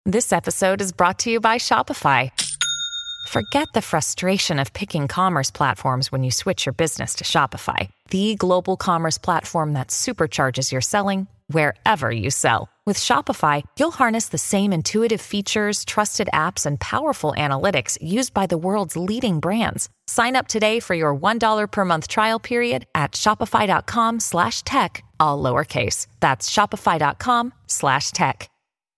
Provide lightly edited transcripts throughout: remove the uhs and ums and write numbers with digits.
This episode is brought to you by Shopify. Forget the frustration of picking commerce platforms when you switch your business to Shopify, the global commerce platform that supercharges your selling wherever you sell. With Shopify, you'll harness the same intuitive features, trusted apps, and powerful analytics used by the world's leading brands. Sign up today for your $1 per month trial period at shopify.com/tech, all lowercase. That's shopify.com/tech.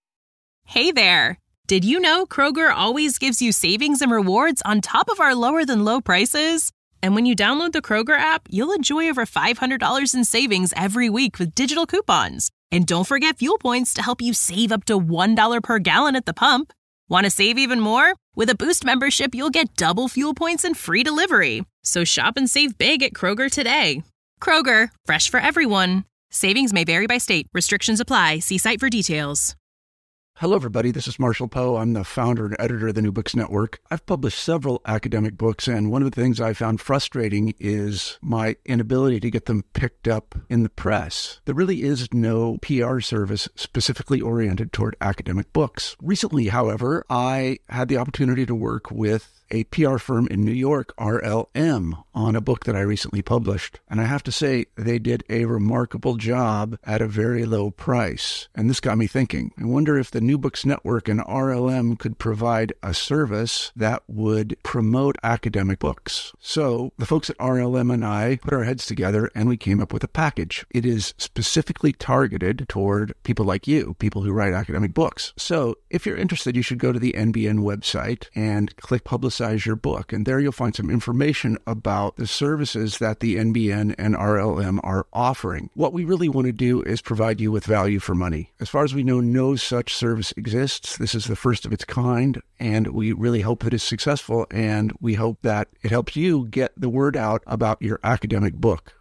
Hey there! Did you know Kroger always gives you savings and rewards on top of our lower than low prices? And when you download the Kroger app, you'll enjoy over $500 in savings every week with digital coupons. And don't forget fuel points to help you save up to $1 per gallon at the pump. Want to save even more? With a Boost membership, you'll get double fuel points and free delivery. So shop and save big at Kroger today. Kroger, fresh for everyone. Savings may vary by state. Restrictions apply. See site for details. Hello, everybody. This is Marshall Poe. I'm the founder and editor of the New Books Network. I've published several academic books, and one of the things I found frustrating is my inability to get them picked up in the press. There really is no PR service specifically oriented toward academic books. Recently, however, I had the opportunity to work with a PR firm in New York, RLM, on a book that I recently published. And I have to say, they did a remarkable job at a very low price. And this got me thinking. I wonder if the New Books Network and RLM could provide a service that would promote academic books. So the folks at RLM and I put our heads together and we came up with a package. It is specifically targeted toward people like you, people who write academic books. So if you're interested, you should go to the NBN website and click Publicize Your Book. And there you'll find some information about the services that the NBN and RLM are offering. What we really want to do is provide you with value for money. As far as we know, no such service exists. This is the first of its kind, and we really hope it is successful, and we hope that it helps you get the word out about your academic book.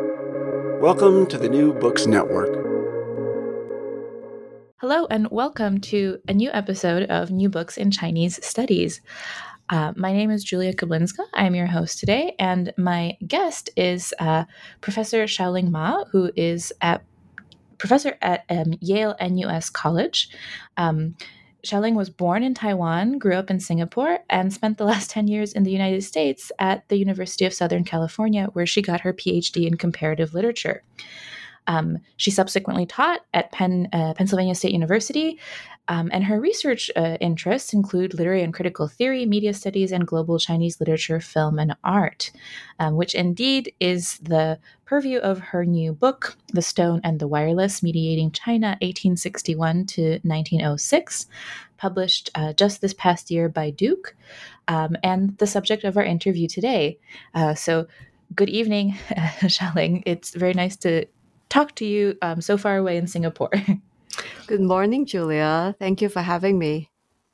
Welcome to the New Books Network. Hello, and welcome to a new episode of New Books in Chinese Studies. My name is Julia Kablinska. I'm your host today, and my guest is Professor Xiaoling Ma, who is a professor at Yale NUS College. Xiaoling was born in Taiwan, grew up in Singapore, and spent the last 10 years in the United States at the University of Southern California, where she got her PhD in comparative literature. She subsequently taught at Pennsylvania State University, and her research interests include literary and critical theory, media studies, and global Chinese literature, film, and art, which indeed is the purview of her new book, The Stone and the Wireless, Mediating China, 1861 to 1906, published just this past year by Duke, and the subject of our interview today. So good evening, Xiaoling. It's very nice to talk to you so far away in Singapore. Good morning, Julia. Thank you for having me.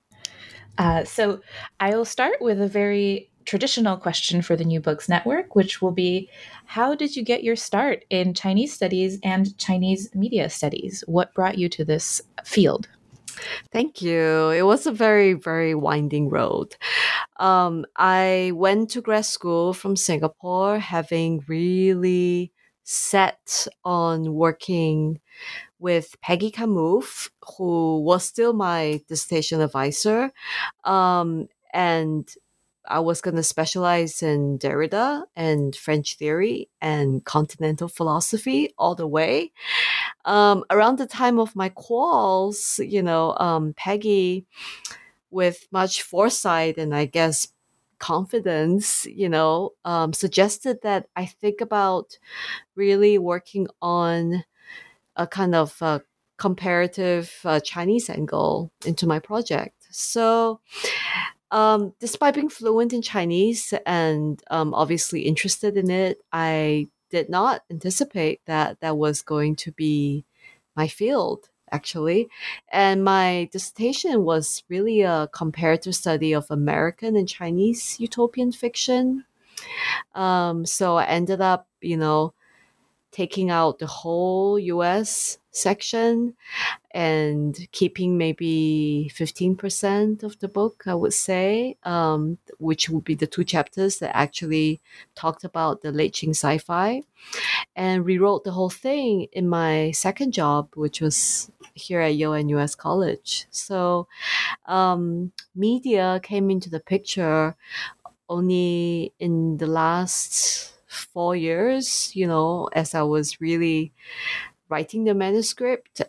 So I'll start with a very traditional question for the New Books Network, which will be, how did you get your start in Chinese studies and Chinese media studies? What brought you to this field? Thank you. It was a very, very winding road. I went to grad school from Singapore, having really set on working with Peggy Kamouf, who was still my dissertation advisor. And I was going to specialize in Derrida and French theory and continental philosophy all the way. Around the time of my quals, Peggy, with much foresight and I guess confidence, suggested that I think about really working on a kind of comparative Chinese angle into my project. So despite being fluent in Chinese and obviously interested in it, I did not anticipate that that was going to be my field, actually. And my dissertation was really a comparative study of American and Chinese utopian fiction. So I ended up, taking out the whole US section and keeping maybe 15% of the book, I would say, which would be the 2 chapters that actually talked about the late Qing sci-fi, and rewrote the whole thing in my second job, which was here at Yale and US College. So media came into the picture only in the last 4 years, as I was really writing the manuscript.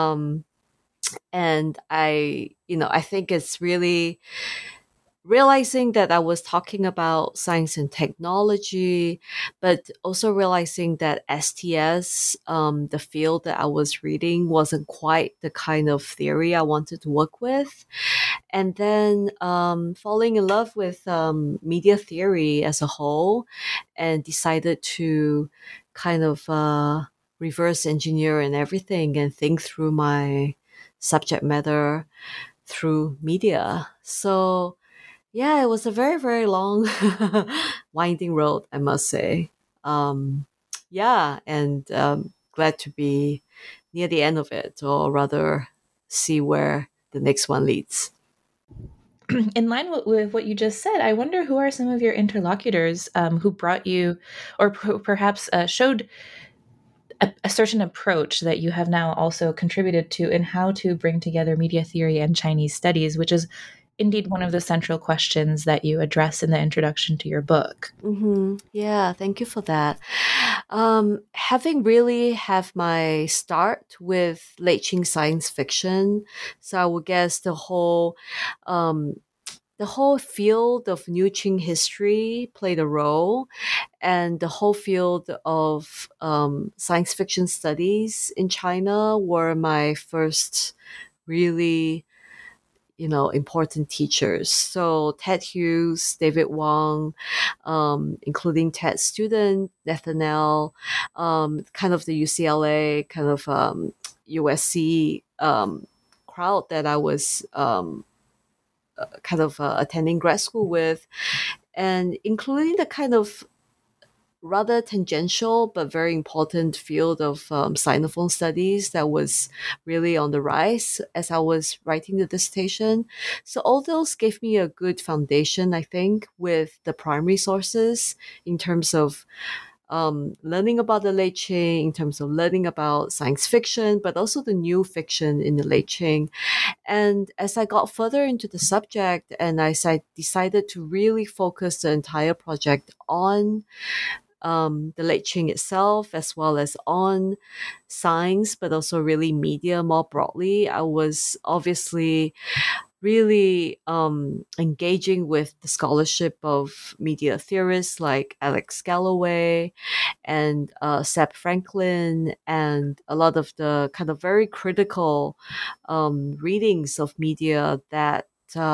And I think it's really realizing that I was talking about science and technology, but also realizing that STS, the field that I was reading, wasn't quite the kind of theory I wanted to work with. And then falling in love with media theory as a whole, and decided to kind of reverse engineer and everything and think through my subject matter through media. So yeah, it was a very, very long, winding road, I must say. Yeah, and glad to be near the end of it, or rather, see where the next one leads. In line with what you just said, I wonder who are some of your interlocutors who brought you, or perhaps showed a certain approach that you have now also contributed to in how to bring together media theory and Chinese studies, which is indeed one of the central questions that you address in the introduction to your book. Mm-hmm. Yeah, thank you for that. Having really have my start with late Qing science fiction, so I would guess the whole field of New Qing history played a role, and the whole field of science fiction studies in China were my first really important teachers. So Ted Hughes, David Wong, including Ted's student, Nathaniel, kind of the UCLA, kind of USC crowd that I was kind of attending grad school with, and including the kind of rather tangential but very important field of Sinophone studies that was really on the rise as I was writing the dissertation. So all those gave me a good foundation, I think, with the primary sources in terms of learning about the late Qing, in terms of learning about science fiction, but also the new fiction in the late Qing. And as I got further into the subject, and I decided to really focus the entire project on the late Qing itself, as well as on science, but also really media more broadly, I was obviously really engaging with the scholarship of media theorists like Alex Galloway and Seb Franklin, and a lot of the kind of very critical readings of media that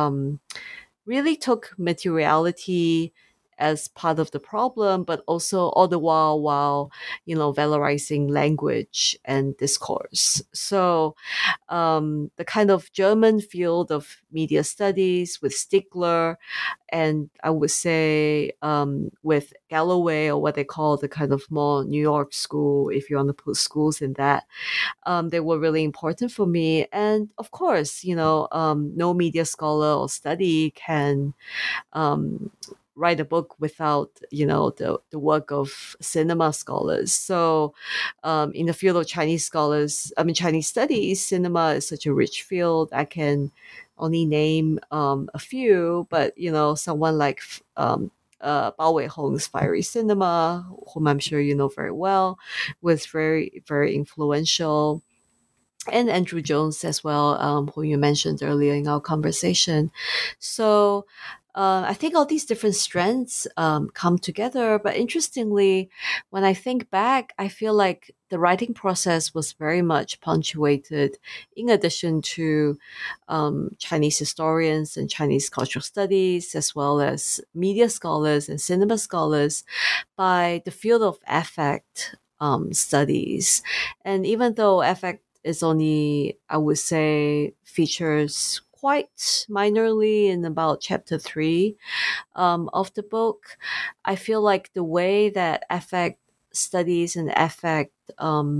really took materiality as part of the problem, but also all the while valorizing language and discourse. So the kind of German field of media studies with Stigler, and I would say with Galloway, or what they call the kind of more New York school, if you want to put schools in that, they were really important for me. And of course, no media scholar or study can write a book without the work of cinema scholars. So in the field of Chinese studies, cinema is such a rich field. I can only name a few, but someone like Bao Weihong's Fiery Cinema, whom I'm sure you know very well, was very, very influential. And Andrew Jones as well, who you mentioned earlier in our conversation. So I think all these different strengths come together. But interestingly, when I think back, I feel like the writing process was very much punctuated, in addition to Chinese historians and Chinese cultural studies, as well as media scholars and cinema scholars, by the field of affect studies. And even though affect is only, I would say, features quite minorly in about chapter 3 of the book, I feel like the way that affect studies and affect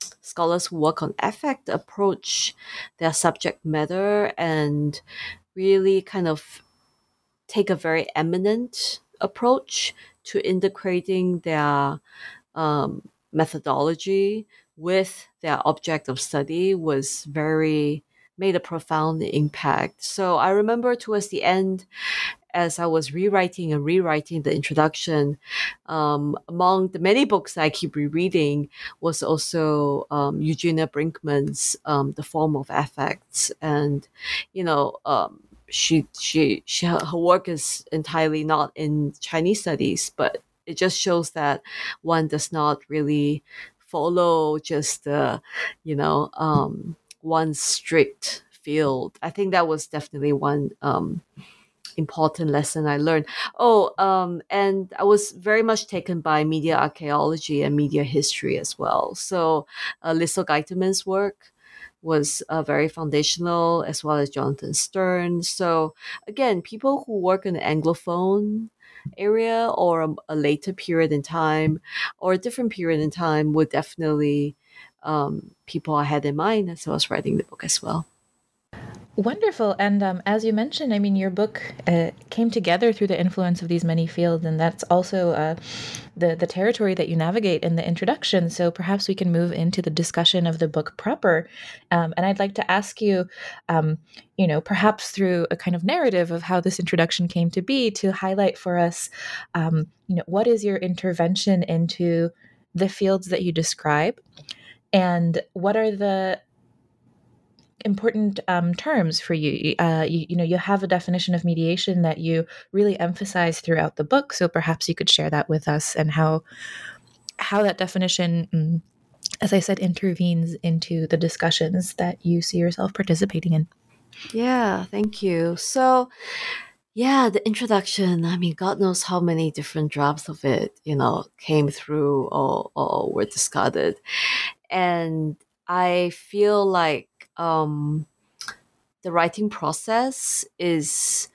scholars who work on affect approach their subject matter and really kind of take a very eminent approach to integrating their methodology with their object of study was very made a profound impact. So I remember towards the end, as I was rewriting the introduction, among the many books I keep rereading was also Eugenia Brinkman's The Form of Affects, and you know. Her work is entirely not in Chinese studies, but it just shows that one does not really follow just one strict field. I think that was definitely one important lesson I learned. And I was very much taken by media archaeology and media history as well. So Liesl Geiterman's work was very foundational, as well as Jonathan Stern. So again, people who work in the Anglophone area or a later period in time or a different period in time would definitely people I had in mind as I was writing the book as well. Wonderful. And as you mentioned, I mean, your book came together through the influence of these many fields, and that's also the territory that you navigate in the introduction. So perhaps we can move into the discussion of the book proper. And I'd like to ask you, perhaps through a kind of narrative of how this introduction came to be, to highlight for us, what is your intervention into the fields that you describe, and what are the important terms for you. You have a definition of mediation that you really emphasize throughout the book. So perhaps you could share that with us, and how that definition, as I said, intervenes into the discussions that you see yourself participating in. Yeah, thank you. So, yeah, the introduction, I mean, God knows how many different drafts of it, came through or were discarded. And I feel like the writing process is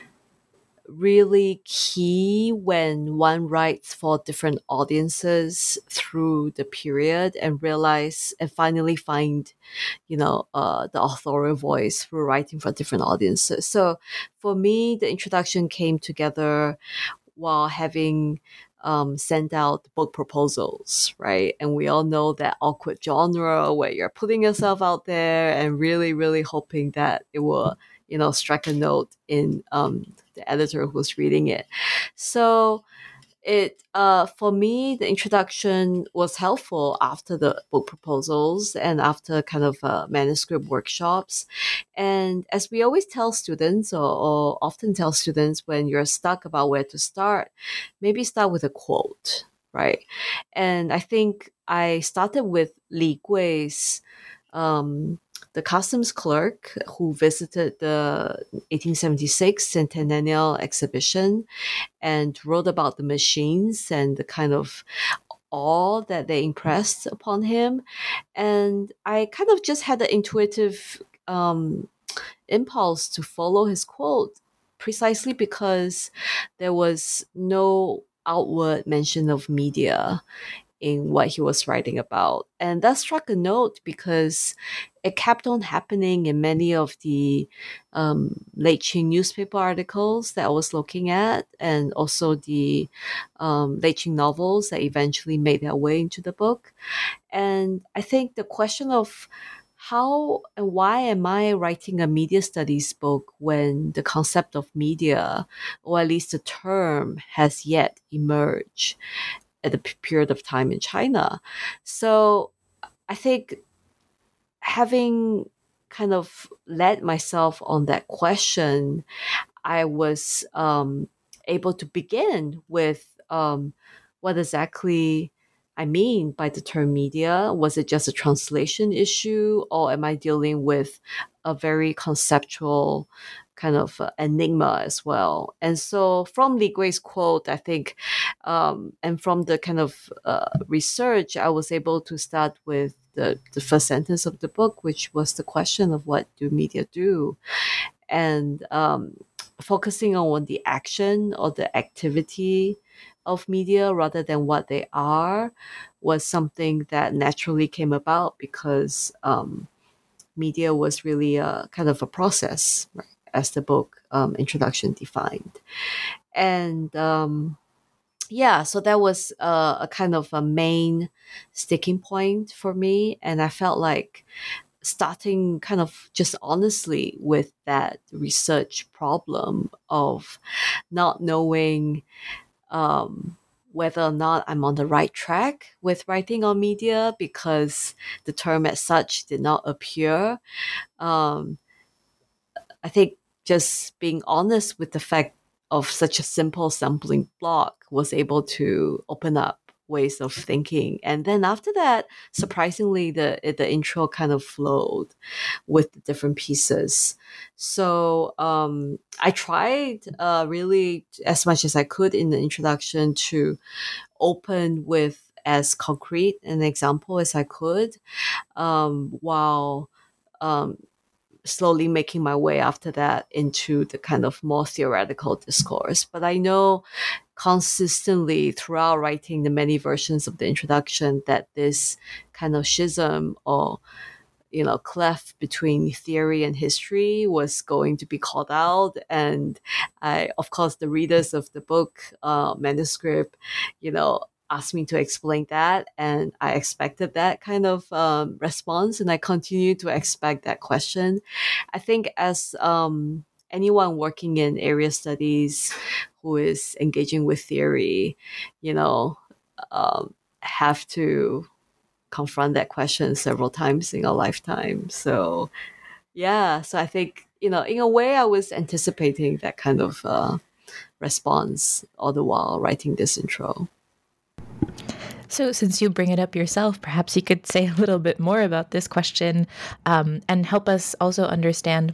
really key when one writes for different audiences through the period and finally find, the authorial voice through writing for different audiences. So for me, the introduction came together while having sent out book proposals, right? And we all know that awkward genre where you're putting yourself out there and really, really hoping that it will, strike a note in the editor who's reading it. So for me, the introduction was helpful after the book proposals and after kind of manuscript workshops. And as we always tell students, or often tell students, when you're stuck about where to start, maybe start with a quote, right? And I think I started with Li Gui's the customs clerk who visited the 1876 Centennial Exhibition and wrote about the machines and the kind of awe that they impressed upon him. And I kind of just had the intuitive impulse to follow his quote, precisely because there was no outward mention of media in what he was writing about. And that struck a note because it kept on happening in many of the late Qing newspaper articles that I was looking at, and also the late Qing novels that eventually made their way into the book. And I think the question of how and why am I writing a media studies book when the concept of media, or at least the term, has yet emerged at a period of time in China? So I think having kind of led myself on that question, I was able to begin with what exactly I mean by the term media. Was it just a translation issue, or am I dealing with a very conceptual kind of enigma as well? And so from Li Gui's quote, I think, and from the kind of research, I was able to start with the first sentence of the book, which was the question of what do media do? And focusing on the action or the activity of media rather than what they are was something that naturally came about because media was really a kind of a process, right, as the book introduction defined. And yeah, so that was a kind of a main sticking point for me. And I felt like starting kind of just honestly with that research problem of not knowing whether or not I'm on the right track with writing on media because the term as such did not appear. Um, I think just being honest with the fact of such a simple sampling block was able to open up ways of thinking. And then after that, surprisingly, the intro kind of flowed with the different pieces. So I tried really as much as I could in the introduction to open with as concrete an example as I could, while slowly making my way after that into the kind of more theoretical discourse. But I know consistently throughout writing the many versions of the introduction that this kind of schism or cleft between theory and history was going to be called out. And of course, the readers of the book manuscript, asked me to explain that. And I expected that kind of response. And I continue to expect that question. I think as anyone working in area studies who is engaging with theory, have to confront that question several times in a lifetime. So yeah, so I think, in a way I was anticipating that kind of response all the while writing this intro. So since you bring it up yourself, perhaps you could say a little bit more about this question and help us also understand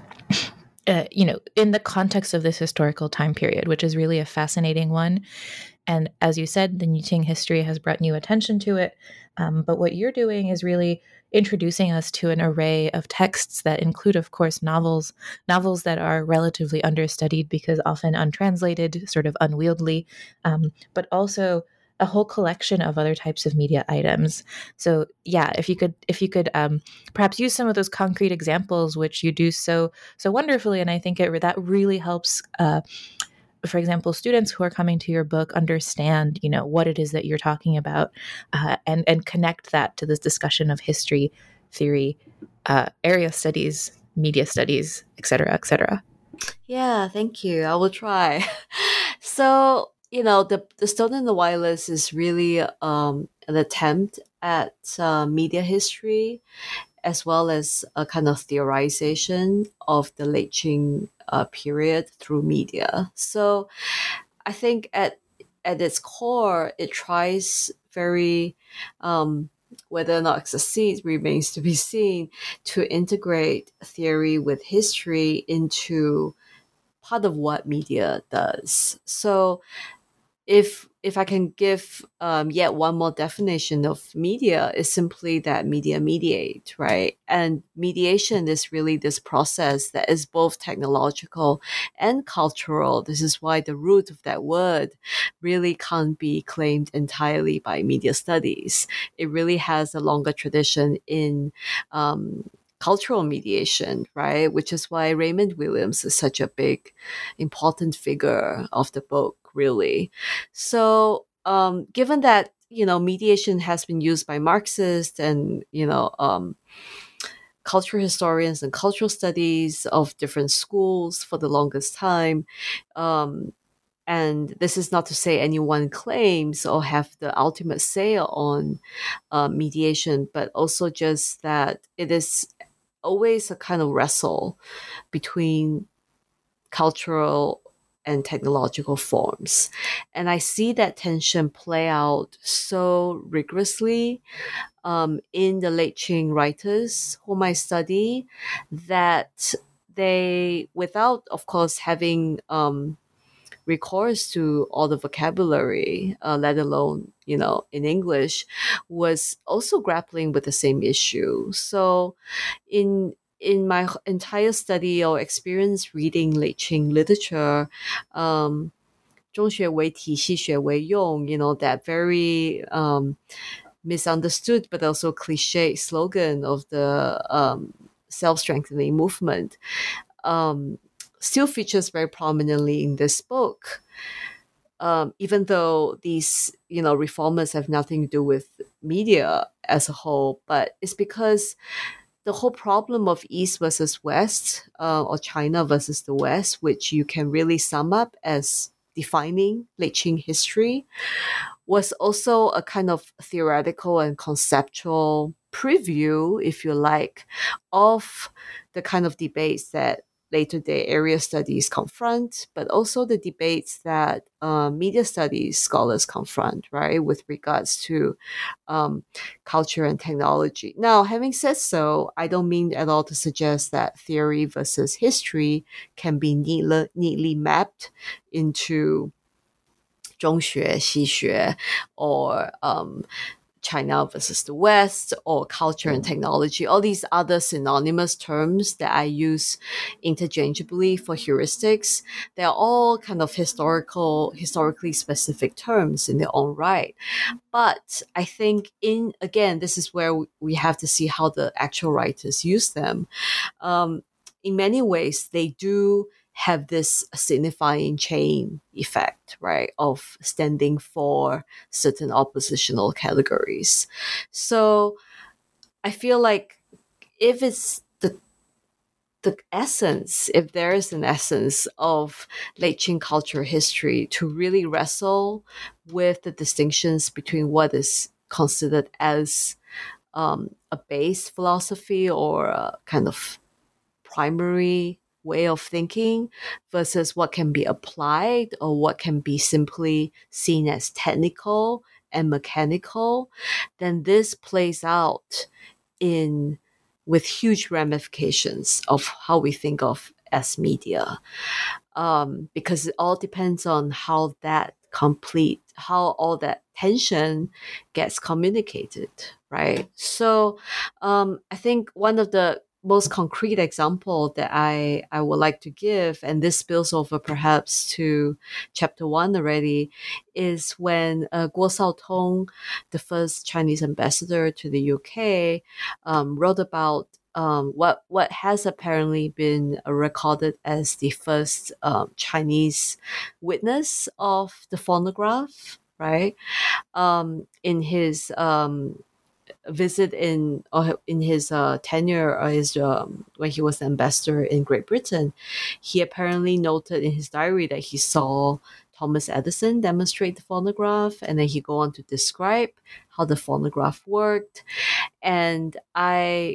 in the context of this historical time period, which is really a fascinating one. And as you said, the New Qing history has brought new attention to it. But what you're doing is really introducing us to an array of texts that include, of course, novels that are relatively understudied because often untranslated, sort of unwieldy, but also a whole collection of other types of media items. So yeah, if you could perhaps use some of those concrete examples, which you do so wonderfully, and I think that really helps. For example, students who are coming to your book understand, what it is that you're talking about, and connect that to this discussion of history, theory, area studies, media studies, et cetera, et cetera. Yeah, thank you. I will try. So, the Stone and the Wireless is really an attempt at media history, as well as a kind of theorization of the late Qing period through media. So I think at its core, it tries very, whether or not it succeeds remains to be seen, to integrate theory with history into part of what media does. So if I can give yet one more definition of media, is simply that media mediate, right? And mediation is really this process that is both technological and cultural. This is why the root of that word really can't be claimed entirely by media studies. It really has a longer tradition in cultural mediation, right? Which is why Raymond Williams is such a big, important figure of the book, really. So, given that, mediation has been used by Marxists and, cultural historians and cultural studies of different schools for the longest time, and this is not to say anyone claims or have the ultimate say on mediation, but also just that it is always a kind of wrestle between cultural and technological forms. And I see that tension play out so rigorously in the late Qing writers whom I study, that they, without, of course, having recourse to all the vocabulary, let alone, in English, was also grappling with the same issue. So in in my entire study or experience reading Lei Qing literature, 中学为体，西学为用, that very misunderstood but also cliche slogan of the self-strengthening movement still features very prominently in this book. Even though these, reformers have nothing to do with media as a whole, but it's because the whole problem of East versus West, or China versus the West, which you can really sum up as defining Lei Qing history, was also a kind of theoretical and conceptual preview, if you like, of the kind of debates that later day area studies confront, but also the debates that media studies scholars confront, right, with regards to culture and technology. Now, having said so, I don't mean at all to suggest that theory versus history can be neatly mapped into 中学,西学, or China versus the West, or culture and technology, all these other synonymous terms that I use interchangeably for heuristics. They're all kind of historically specific terms in their own right. But I think again, this is where we have to see how the actual writers use them. In many ways, they do have this signifying chain effect, right, of standing for certain oppositional categories. So I feel like if it's the essence, if there is an essence of Lei Qing culture history to really wrestle with the distinctions between what is considered as a base philosophy or a kind of primary way of thinking versus what can be applied or what can be simply seen as technical and mechanical, then this plays out with huge ramifications of how we think of as media, because it all depends on how all that tension gets communicated, right? So I think one of the most concrete example that I would like to give, and this spills over perhaps to chapter 1 already, is when Guo Shaotong, the first Chinese ambassador to the UK, wrote about what has apparently been recorded as the first Chinese witness of the phonograph, right? In his visit in his tenure, or his when he was ambassador in Great Britain, he apparently noted in his diary that he saw Thomas Edison demonstrate the phonograph, and then he go on to describe how the phonograph worked. And I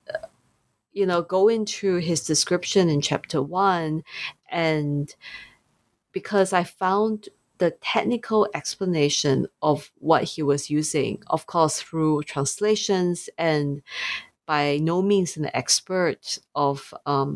go into his description in chapter 1, and because I found the technical explanation of what he was using, of course, through translations, and by no means an expert of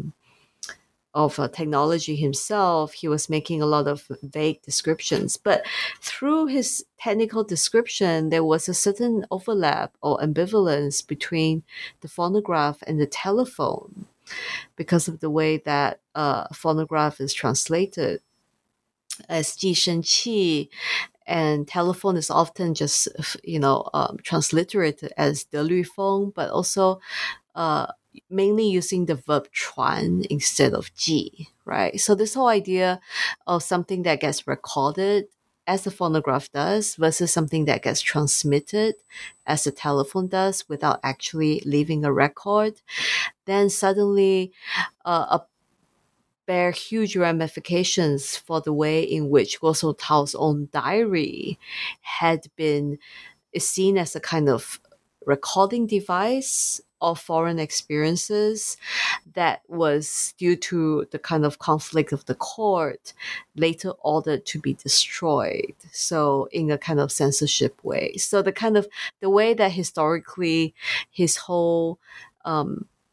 technology himself, he was making a lot of vague descriptions. But through his technical description, there was a certain overlap or ambivalence between the phonograph and the telephone because of the way that phonograph is translated as 寄声器, and telephone is often just transliterated as 得律风, but also mainly using the verb 传 instead of 寄, right? So this whole idea of something that gets recorded as the phonograph does versus something that gets transmitted as the telephone does without actually leaving a record, then suddenly bear huge ramifications for the way in which Guo Shaotao's own diary is seen as a kind of recording device of foreign experiences that was, due to the kind of conflict of the court, later ordered to be destroyed. So in a kind of censorship way. So the way that historically his whole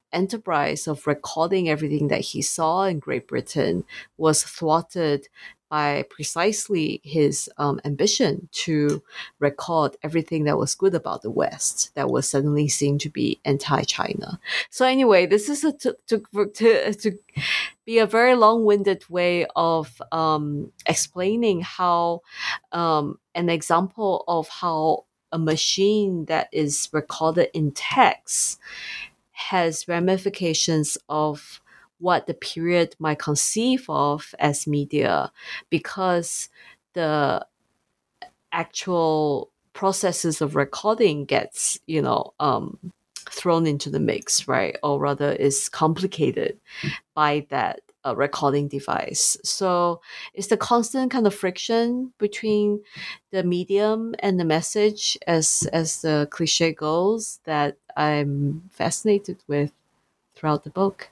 enterprise of recording everything that he saw in Great Britain was thwarted by precisely his ambition to record everything that was good about the West that was suddenly seen to be anti-China. So anyway, this is to be a very long-winded way of explaining how an example of how a machine that is recorded in text has ramifications of what the period might conceive of as media, because the actual processes of recording gets, thrown into the mix, right? Or rather is complicated by that recording device. So it's the constant kind of friction between the medium and the message, as the cliche goes, that I'm fascinated with throughout the book.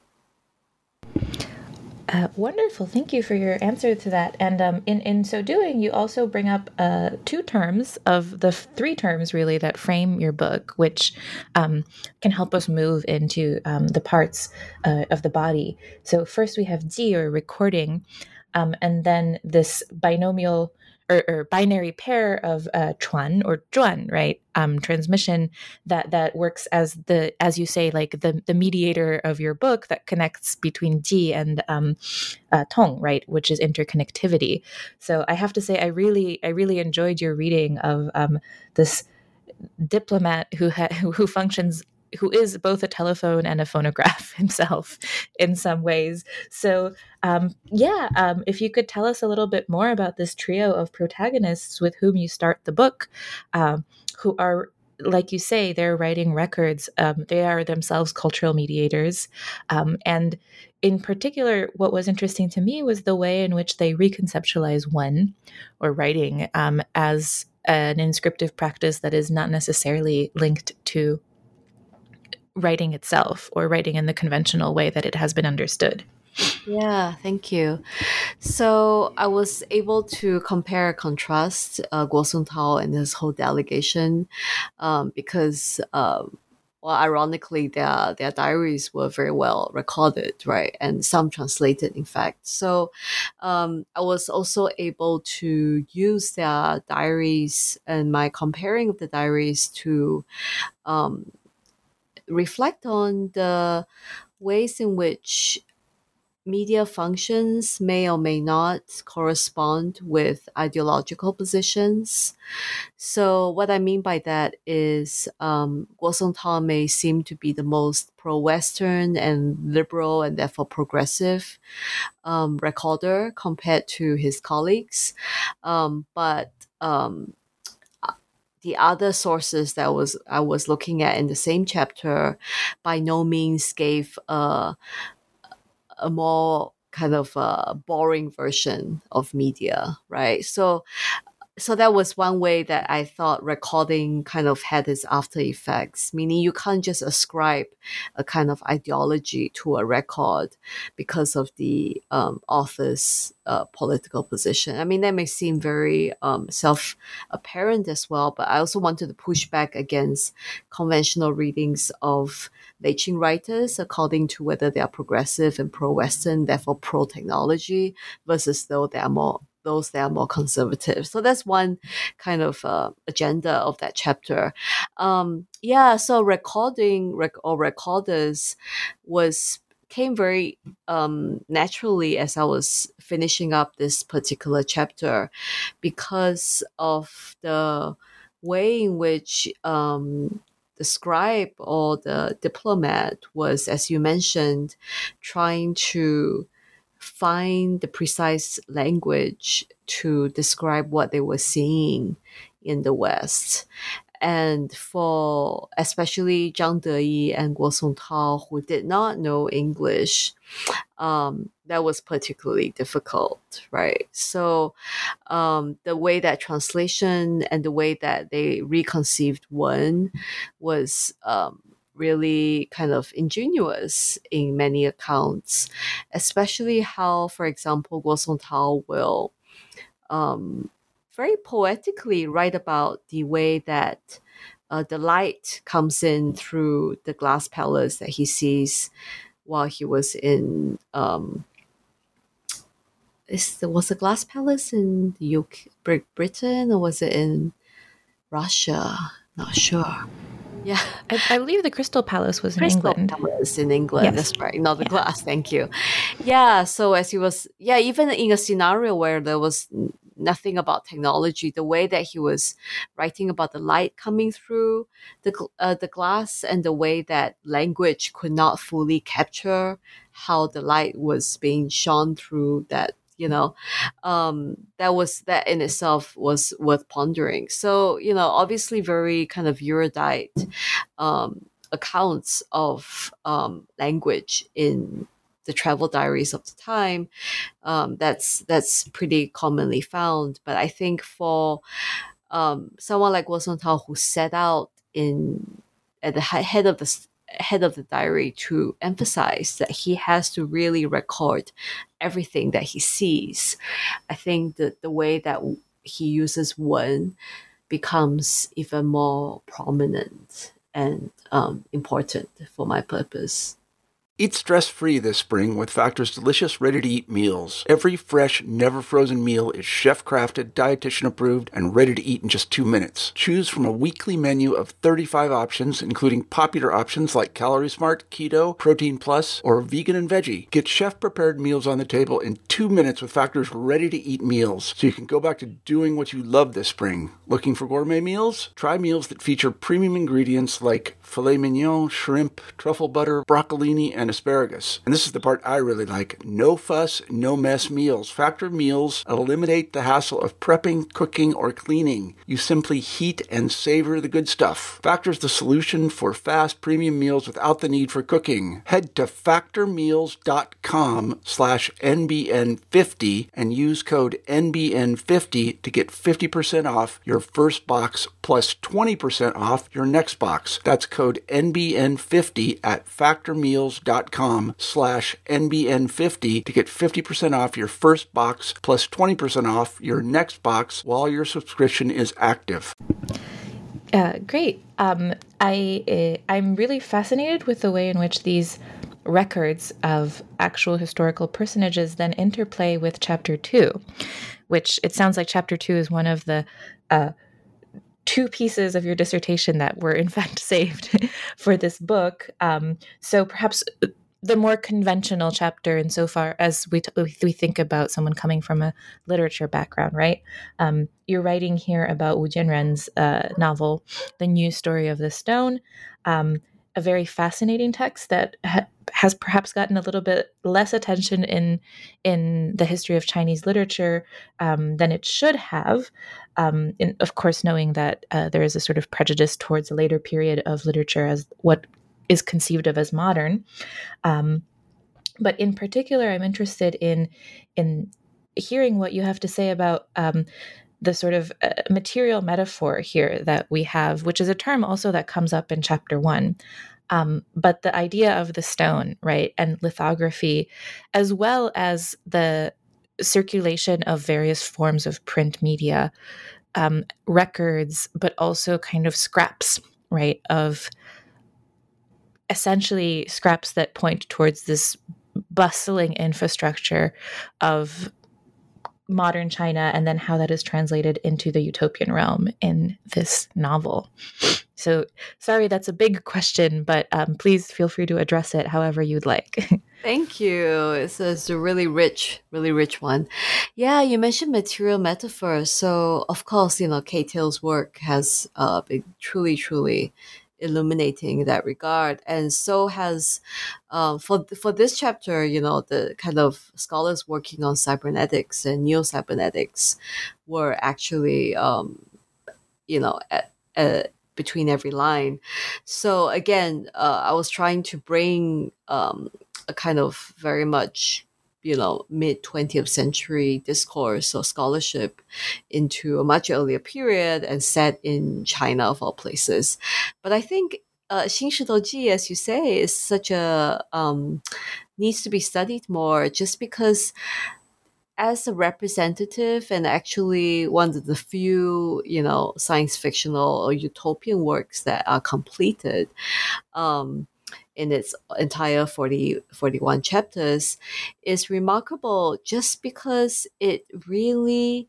Wonderful. Thank you for your answer to that. And in so doing, you also bring up two terms of the three terms, really, that frame your book, which can help us move into the parts of the body. So first we have ji, or recording, and then this binomial or binary pair of chuan or zhuan, right? Transmission that works as you say, like the mediator of your book that connects between ji and tong, right? Which is interconnectivity. So I have to say, I really enjoyed your reading of this diplomat who functions, who is both a telephone and a phonograph himself in some ways. So if you could tell us a little bit more about this trio of protagonists with whom you start the book, who are, like you say, they're writing records. They are themselves cultural mediators. And in particular, what was interesting to me was the way in which they reconceptualize one, or writing, as an inscriptive practice that is not necessarily linked to writing itself, or writing in the conventional way that it has been understood. Yeah, thank you. So I was able to compare and contrast Guo Songtao and his whole delegation, because ironically, their diaries were very well recorded, right? And some translated, in fact. So I was also able to use their diaries and my comparing of the diaries to reflect on the ways in which media functions may or may not correspond with ideological positions. So what I mean by that is Guo Songtao may seem to be the most pro-Western and liberal and therefore progressive recorder compared to his colleagues. But the other sources that I was looking at in the same chapter by no means gave a more kind of boring version of media, right? So that was one way that I thought recording kind of had its after effects, meaning you can't just ascribe a kind of ideology to a record because of the author's political position. I mean, that may seem very self-apparent as well, but I also wanted to push back against conventional readings of Lei Qing writers according to whether they are progressive and pro-Western, therefore pro-technology, versus those that are more conservative. So that's one kind of agenda of that chapter. So recorders came very naturally as I was finishing up this particular chapter, because of the way in which the scribe or the diplomat was, as you mentioned, trying to find the precise language to describe what they were seeing in the West. And for especially Zhang Deyi and Guo Songtao, who did not know English, that was particularly difficult, right? So the way that translation and the way that they reconceived Wen was really kind of ingenious in many accounts, especially how, for example, Guo Songtao will very poetically write about the way that the light comes in through the glass palace that he sees while he was in was the Glass Palace in the UK, Britain, or was it in Russia? Not sure. Yeah. I believe the Crystal Palace was in Crystal England. Palace in England. Yes. That's right. Not the glass. Thank you. Yeah. So as he was, even in a scenario where there was nothing about technology, the way that he was writing about the light coming through the glass, and the way that language could not fully capture how the light was being shone through that, that in itself was worth pondering. So, obviously very kind of erudite accounts of language in the travel diaries of the time. That's pretty commonly found. But I think for someone like Guo Songtao, who set out at the head of the diary to emphasize that he has to really record everything that he sees, I think that the way that he uses wen becomes even more prominent and important for my purpose. Eat stress-free this spring with Factor's delicious, ready-to-eat meals. Every fresh, never-frozen meal is chef-crafted, dietitian-approved, and ready to eat in just 2 minutes. Choose from a weekly menu of 35 options, including popular options like Calorie Smart, Keto, Protein Plus, or Vegan and Veggie. Get chef-prepared meals on the table in 2 minutes with Factor's ready-to-eat meals, so you can go back to doing what you love this spring. Looking for gourmet meals? Try meals that feature premium ingredients like filet mignon, shrimp, truffle butter, broccolini, and asparagus. And this is the part I really like. No fuss, no mess meals. Factor meals eliminate the hassle of prepping, cooking, or cleaning. You simply heat and savor the good stuff. Factor's the solution for fast premium meals without the need for cooking. Head to factormeals.com/NBN50 and use code NBN50 to get 50% off your first box plus 20% off your next box. That's code NBN50 at factormeals.com/NBN50 to get 50% off your first box plus 20% off your next box while your subscription is active. Great. I'm really fascinated with the way in which these records of actual historical personages then interplay with Chapter 2, which it sounds like Chapter 2 is one of the 2 pieces of your dissertation that were in fact saved for this book. So perhaps the more conventional chapter insofar as we think about someone coming from a literature background, right? You're writing here about Wu Jianren's novel, The New Story of the Stone, a very fascinating text that has perhaps gotten a little bit less attention in the history of Chinese literature than it should have. Of course, knowing that there is a sort of prejudice towards a later period of literature as what is conceived of as modern. But in particular, I'm interested in hearing what you have to say about the sort of material metaphor here that we have, which is a term also that comes up in Chapter 1. But the idea of the stone, right, and lithography, as well as the circulation of various forms of print media, records, but also kind of scraps, right, of essentially scraps that point towards this bustling infrastructure of modern China, and then how that is translated into the utopian realm in this novel. So sorry, that's a big question, but please feel free to address it however you'd like. Thank you. It's a really rich one. Yeah, you mentioned material metaphors. So of course, Kate Hill's work has been truly illuminating in that regard, and so has for this chapter, the kind of scholars working on cybernetics and neo-cybernetics were actually between every line. So again, I was trying to bring a kind of very much mid 20th century discourse or scholarship into a much earlier period and set in China of all places. But I think Xin Shidouji, as you say, is such a needs to be studied more, just because as a representative and actually one of the few science fictional or utopian works that are completed in its entire 41 chapters is remarkable just because it really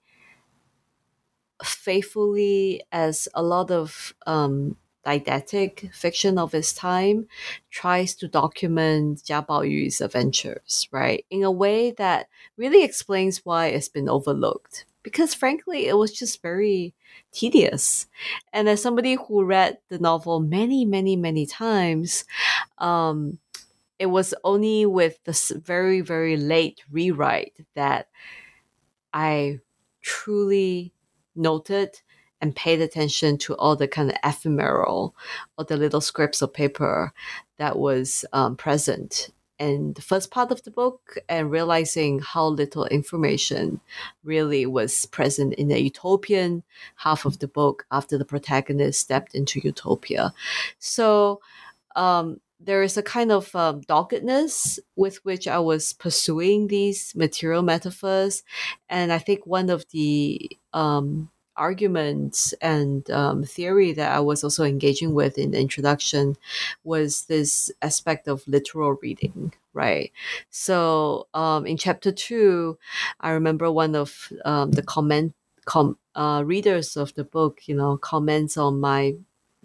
faithfully, as a lot of didactic fiction of its time, tries to document Jia Baoyu's adventures, right? In a way that really explains why it's been overlooked. Because frankly, it was just very tedious. And as somebody who read the novel many, many, many times, um, it was only with this very, very late rewrite that I truly noted and paid attention to all the kind of ephemeral or the little scripts of paper that was present in the first part of the book, and realizing how little information really was present in the utopian half of the book after the protagonist stepped into utopia. So there is a kind of doggedness with which I was pursuing these material metaphors. And I think one of the arguments and theory that I was also engaging with in the introduction was this aspect of literal reading, right? So in chapter 2, I remember one of the readers of the book, comments on my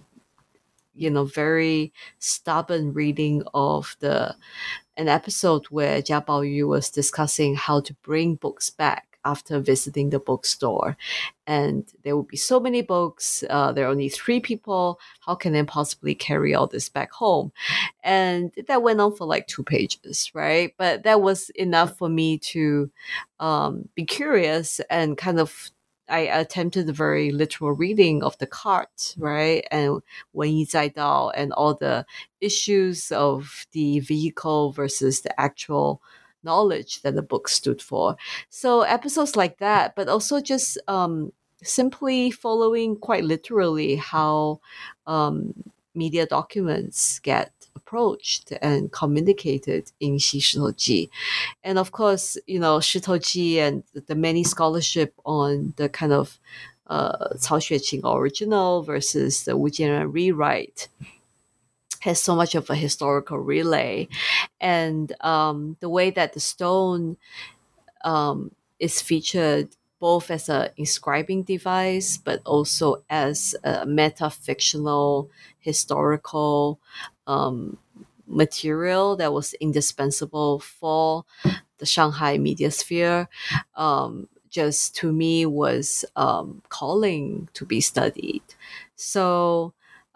very stubborn reading of an episode where Jia Baoyu was discussing how to bring books back after visiting the bookstore. And there would be so many books. There are only 3 people. How can they possibly carry all this back home? And that went on for like 2 pages, right? But that was enough for me to be curious and kind of I attempted a very literal reading of the cart, right? And Wen Yi Zai Dao and all the issues of the vehicle versus the actual knowledge that the book stood for. So episodes like that, but also just simply following quite literally how media documents get approached and communicated in Ji. And of course, Ji and the many scholarship on the kind of Cao Xueqing original versus the Wu Jianren rewrite has so much of a historical relay. And the way that the stone is featured both as an inscribing device, but also as a meta-fictional historical material that was indispensable for the Shanghai media sphere, just to me was calling to be studied. So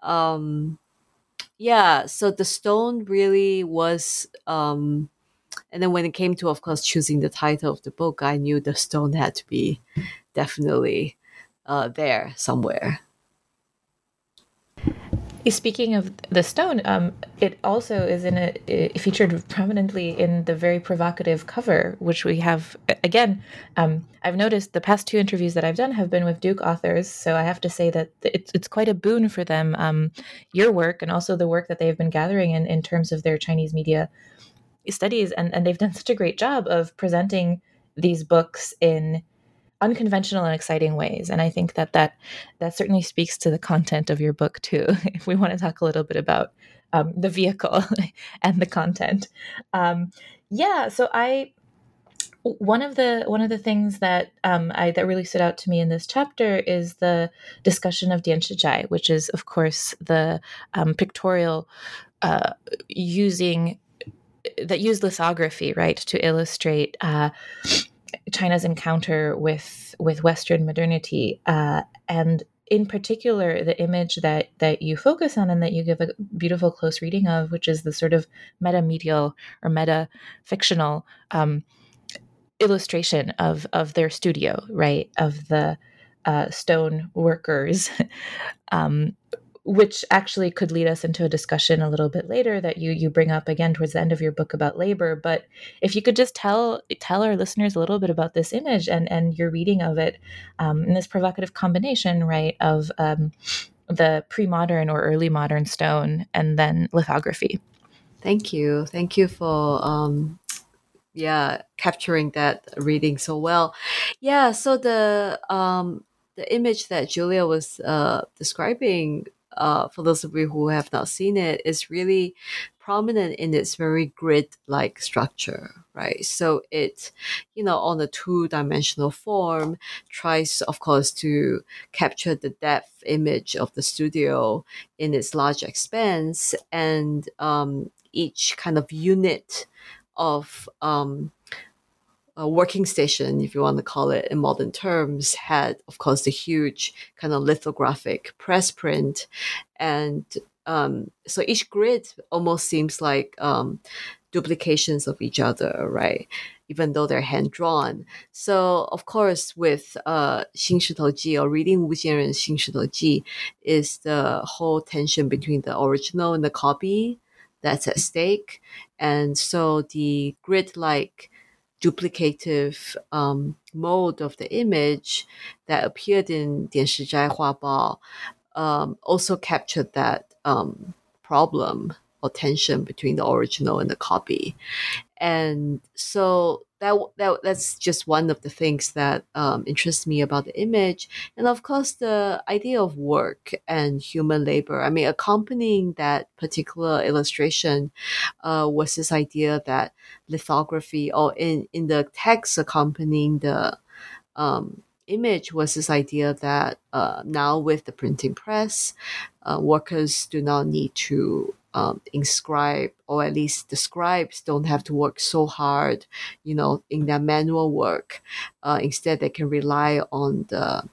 so the stone really was and then when it came to, of course, choosing the title of the book, I knew the stone had to be definitely there somewhere. Speaking of the stone, it also is featured prominently in the very provocative cover, which we have, again, I've noticed the past 2 interviews that I've done have been with Duke authors, so I have to say that it's quite a boon for them, your work and also the work that they've been gathering in terms of their Chinese media studies, and they've done such a great job of presenting these books in unconventional and exciting ways. And I think that certainly speaks to the content of your book too, if we want to talk a little bit about the vehicle and the content. So one of the things that that really stood out to me in this chapter is the discussion of Dian Shizhai, which is, of course, the pictorial using lithography, right, to illustrate China's encounter with Western modernity, and in particular the image that you focus on and that you give a beautiful close reading of, which is the sort of meta-medial or meta-fictional illustration of their studio, right, of the stone workers, which actually could lead us into a discussion a little bit later that you bring up again towards the end of your book about labor. But if you could just tell our listeners a little bit about this image and your reading of it, in this provocative combination, right, of the pre-modern or early modern stone and then lithography. Thank you for capturing that reading so well. So the image that Julia was describing for those of you who have not seen it, is really prominent in its very grid-like structure, right? So it, on a two-dimensional form, tries, of course, to capture the depth image of the studio in its large expanse, and each kind of unit of a working station, if you want to call it in modern terms, had, of course, the huge kind of lithographic press print. And so each grid almost seems like duplications of each other, right? Even though they're hand-drawn. So, of course, with 新石头记 or reading Wu Jianren's 新石头记 is the whole tension between the original and the copy that's at stake. And so the grid-like duplicative mode of the image that appeared in 点石斋画报 also captured that problem or tension between the original and the copy. And so that's just one of the things that interests me about the image. And of course, the idea of work and human labor. I mean, accompanying that particular illustration was this idea that lithography, or in the text accompanying the image, was this idea that now with the printing press, workers do not need to inscribe, or at least the scribes don't have to work so hard, in their manual work. Instead, they can rely on the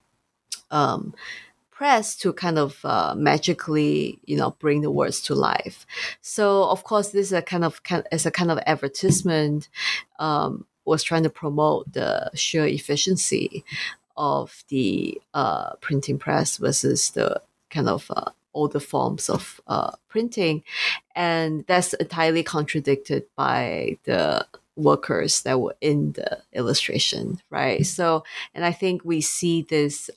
press to kind of magically, bring the words to life. So, of course, this is a kind of advertisement, was trying to promote the sheer efficiency of the printing press versus the kind of older forms of printing. And that's entirely contradicted by the workers that were in the illustration, right? So, and I think we see this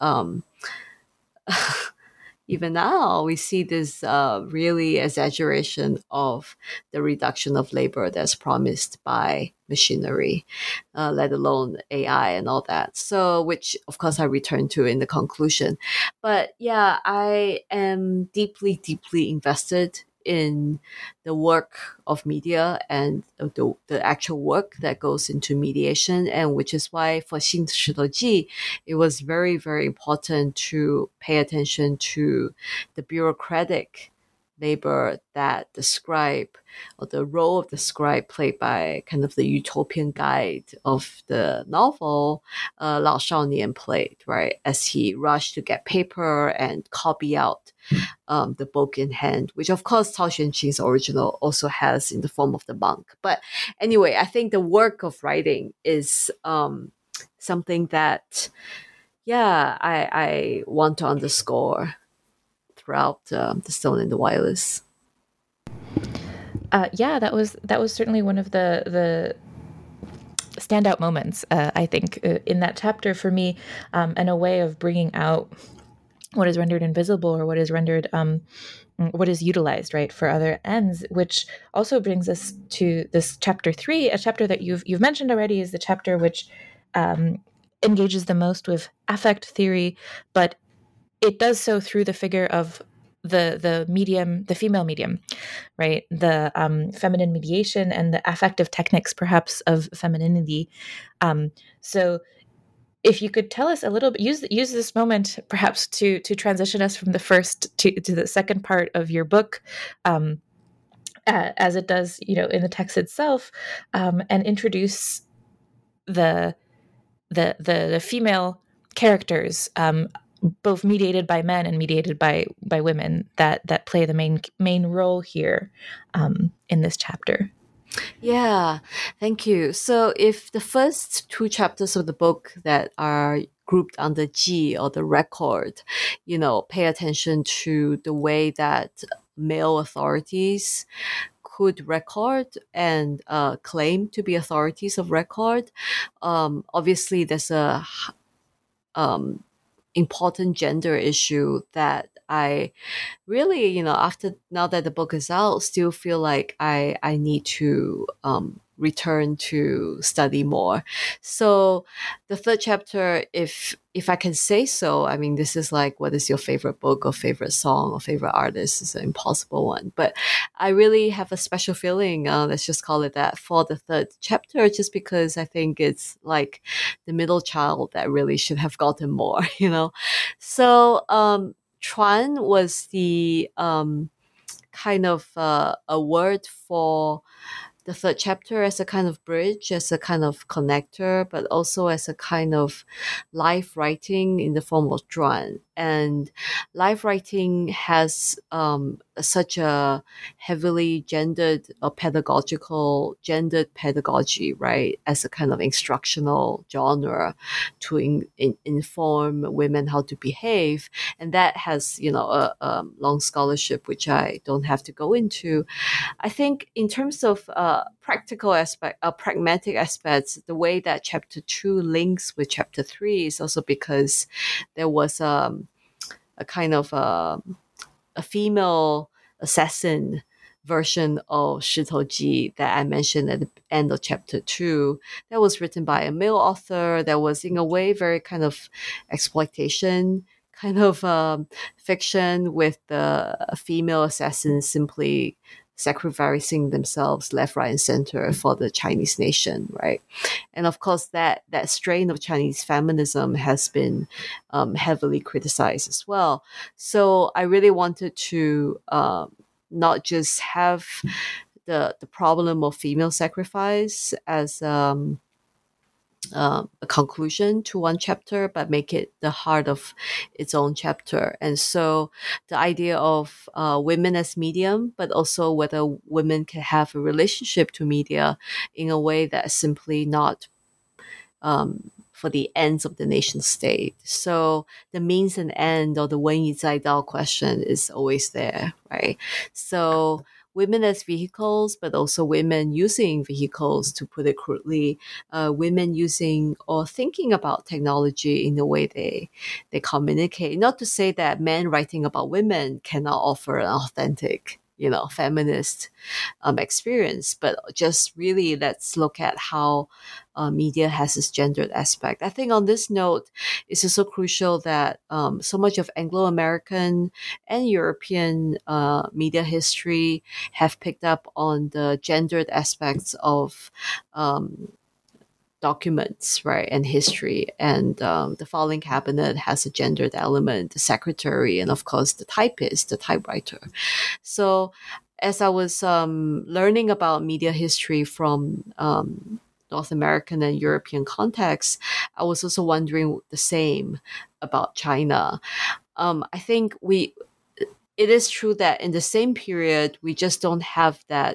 even now, we see this really exaggeration of the reduction of labor that's promised by machinery, let alone AI and all that. So, which of course I return to in the conclusion. But yeah, I am deeply, deeply invested in the work of media and the actual work that goes into mediation, and which is why for 新石头记 it was very, very important to pay attention to the bureaucratic labor that the scribe, or the role of the scribe played by kind of the utopian guide of the novel, Lao Shaonian played, right? As he rushed to get paper and copy out the book in hand, which of course Cao Xuanqing's original also has in the form of the monk. But anyway, I think the work of writing is something that, I want to underscore throughout the Stone and the Wireless. That was certainly one of the standout moments, I think, in that chapter for me, and a way of bringing out what is rendered invisible, or what is rendered, what is utilized, right, for other ends, which also brings us to this chapter 3, a chapter that you've mentioned already, is the chapter which engages the most with affect theory, but it does so through the figure of the medium, the female medium, right? The feminine mediation and the affective techniques, perhaps, of femininity. So if you could tell us a little bit, use this moment perhaps to transition us from the first to the second part of your book, as it does, in the text itself, and introduce the female characters, both mediated by men and mediated by women, that play the main role here, in this chapter. Yeah, thank you. So if the first two chapters of the book that are grouped under G, or the record, pay attention to the way that male authorities could record and claim to be authorities of record, obviously there's a important gender issue that I really, now that the book is out, still feel like I need to return to study more. So the third chapter, if I can say so, I mean, this is like, what is your favorite book or favorite song or favorite artist? Is an impossible one. But I really have a special feeling, let's just call it that, for the third chapter, just because I think it's like the middle child that really should have gotten more, So Chuan was the kind of a word for the third chapter as a kind of bridge, as a kind of connector, but also as a kind of life writing in the form of zhuan. And life writing has such a heavily gendered or gendered pedagogy, right, as a kind of instructional genre to inform women how to behave. And that has, a long scholarship, which I don't have to go into. I think in terms of pragmatic aspects, the way that chapter 2 links with chapter 3 is also because there was a kind of a female assassin version of Shitoji that I mentioned at the end of chapter 2 that was written by a male author that was in a way very kind of exploitation kind of fiction, with the female assassins simply sacrificing themselves left, right, and center for the Chinese nation, right? And of course, that strain of Chinese feminism has been heavily criticized as well. So I really wanted to not just have the problem of female sacrifice as a conclusion to one chapter, but make it the heart of its own chapter. And so the idea of women as medium, but also whether women can have a relationship to media in a way that is simply not for the ends of the nation state. So the means and end, or the 文以载道 question, is always there, right? So women as vehicles, but also women using vehicles, to put it crudely, women using or thinking about technology in the way they communicate. Not to say that men writing about women cannot offer an authentic, feminist experience, but just really let's look at how media has this gendered aspect. I think on this note, it's also crucial that so much of Anglo-American and European media history have picked up on the gendered aspects of documents, right, and history. And the filing cabinet has a gendered element, the secretary, and of course the typist, the typewriter. So as I was learning about media history from North American and European contexts, I was also wondering the same about China. I think it is true that in the same period, we just don't have that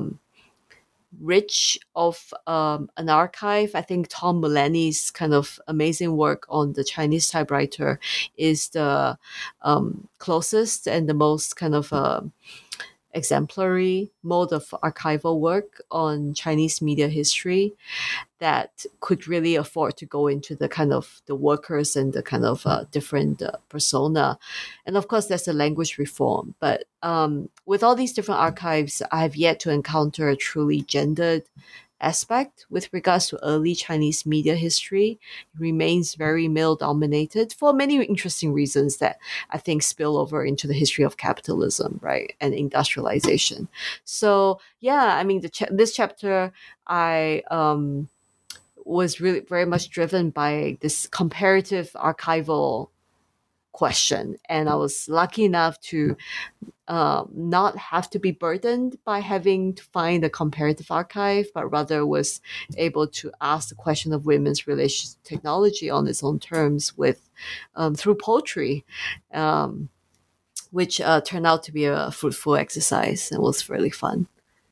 rich of an archive. I think Tom Mulaney's kind of amazing work on the Chinese typewriter is the closest and the most kind of exemplary mode of archival work on Chinese media history that could really afford to go into the kind of the workers and the kind of different persona. And of course, there's a language reform. But with all these different archives, I have yet to encounter a truly gendered aspect with regards to early Chinese media history. It remains very male-dominated for many interesting reasons that I think spill over into the history of capitalism, right, and industrialization. So yeah, I mean, this chapter, I was really very much driven by this comparative archival question, and I was lucky enough to not have to be burdened by having to find a comparative archive, but rather was able to ask the question of women's relation to technology on its own terms with through poetry, which turned out to be a fruitful exercise and was really fun.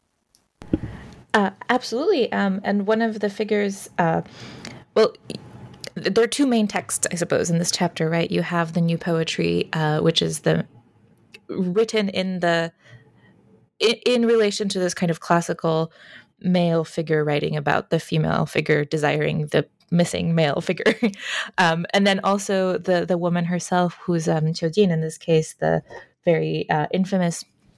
Absolutely. And one of the figures, there are two main texts, I suppose, in this chapter, right? You have the new poetry, which is written in relation to this kind of classical male figure writing about the female figure desiring the missing male figure. And then also the woman herself, who's Qiu Jin, in this case, the very infamous